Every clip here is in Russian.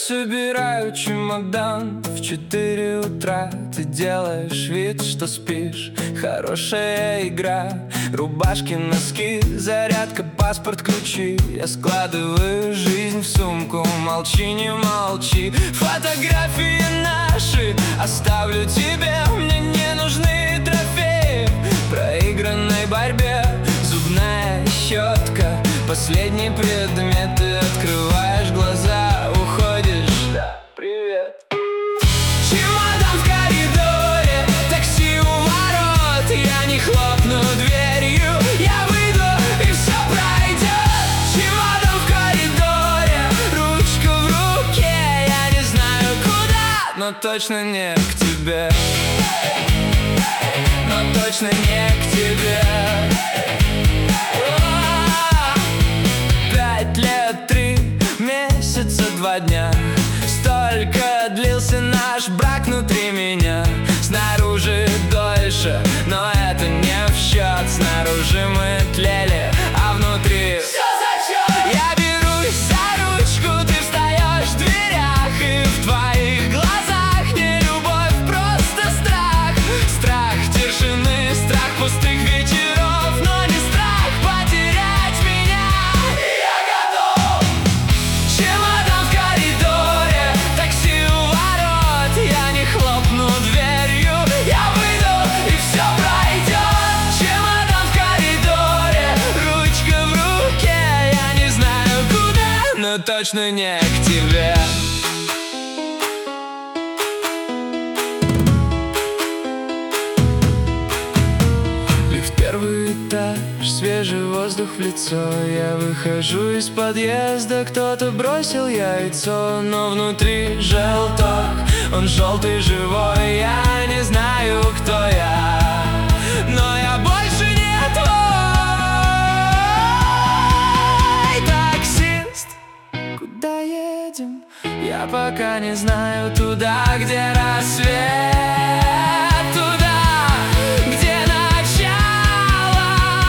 собираю чемодан в 4 утра. Ты делаешь вид, что спишь. Хорошая игра. Рубашки, носки, зарядка, паспорт, ключи. Я складываю жизнь в сумку. Молчи, не молчи. Фотографии наши оставлю тебе. Мне не нужны трофеи в проигранной борьбе. Зубная щетка, последний предмет. Ты открываешь глаза, уходишь. Да, привет. Чемодан в коридоре, такси у ворот. Я не хлопну дверью, я выйду и все пройдет. Чемодан в коридоре, ручка в руке. Я не знаю куда, но точно не к тебе. Но точно не к тебе. 5 лет, 3 месяца, 2 дня. Столько длился наш брак внутри меня. Снаружи дольше, но это не в счет. Снаружи мы тлели, а внутри все зачет. Я берусь за ручку, ты встаешь в дверях. И в твоих глазах не любовь, просто страх. Страх тишины, страх пустых вечеров, но не страх потерять меня. Я готов. Чемодан в коридоре, такси у ворот. Я не хлопну дверью, я выйду и все пройдет. Чемодан в коридоре, ручка в руке. Я не знаю куда, но точно не к тебе. Лифт, первый этаж, свежий воздух в лицо. Я выхожу из подъезда, кто-то бросил яйцо. Но внутри желток, он желтый, живой. Я не знаю, кто я, но я больше не твой. Таксист, куда едем? Я пока не знаю. Туда, где рассвет. Туда, где начало.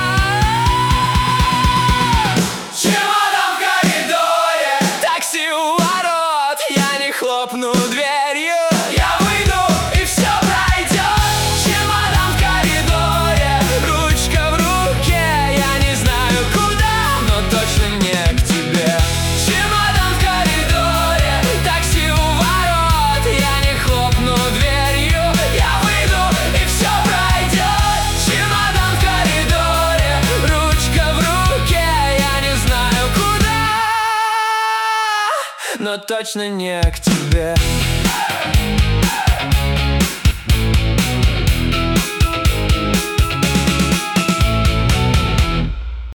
Чемодан в коридоре, такси у ворот. Я не хлопну дверью, я выйду и все пройдет. Чемодан в коридоре, ручка в руке. Я не знаю куда, но точно не к тебе. Чемодан в коридоре, такси у ворот. Я не хлопну дверью, я выйду и все пройдет. Чемодан в коридоре, ручка в руке. Я не знаю куда, но точно не к тебе.